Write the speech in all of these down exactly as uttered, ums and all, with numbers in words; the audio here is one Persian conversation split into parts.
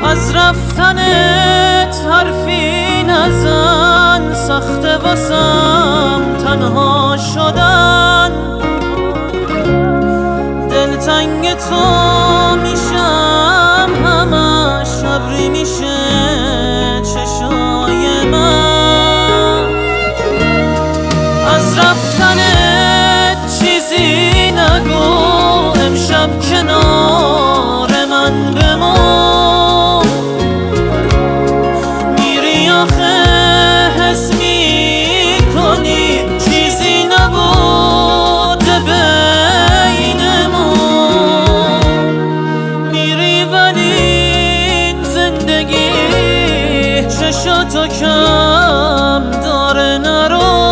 از رفتنت حرفی نزن، سخته واسم تنها شدن. دلتنگ تو میشم همش، ابری میشه چشای من. از رفتنت چیزی نگو، امشب کنار من بمون. میری آخه حس میکنی چیزی نبوده بینمون. میری ولی زندگی چشاتو کم داره، نرو.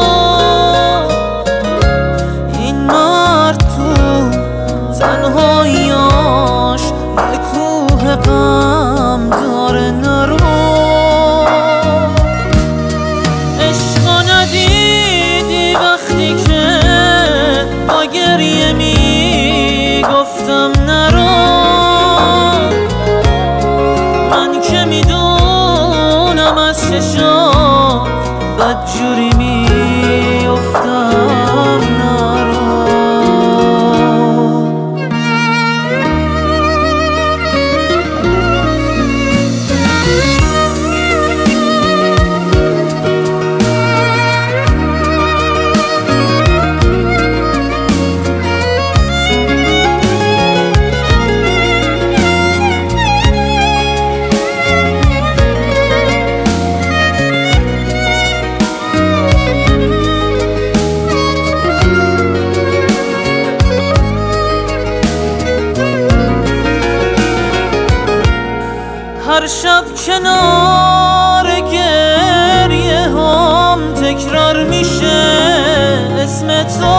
این مرد تو تنهاییاش یه کوه غم داره، نرو. عشقو ندیدی وقتی که با گریه میگفتم نرو. من که میدونم از چشام بدجوری میافتم، نرو. هر شب کنار گریه هم تکرار میشه اسم تو.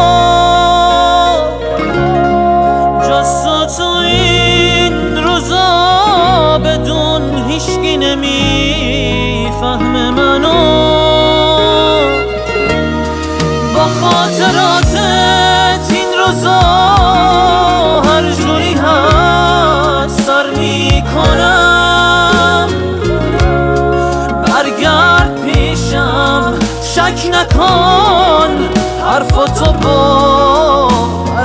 جز تو این روزا بدون هیچکی نمیفهمه منو. با خاطراتت این روزا هر جوری هست سر میکنم. برگرد پیشم، شک نکن حرفاتو باور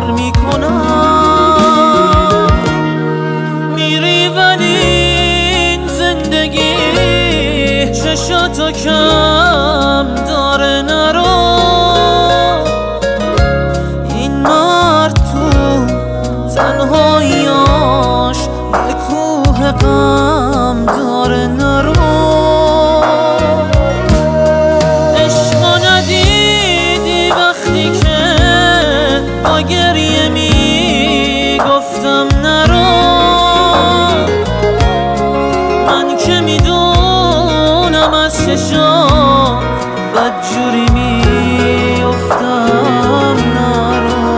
میکنم. میری ولی زندگی چشاتو کم داره، نرو. این مرد تو تنهاییاش یه کوه غم داره، نرو. عشقو ندیدی وقتی که با گریه میگفتم نرو. من که میدونم از چشام بدجوری میافتم، نرو.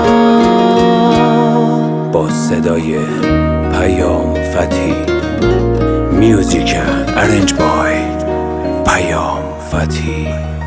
با صدای پیام فتحی، میوزیک ارنج بای پیام فتحی.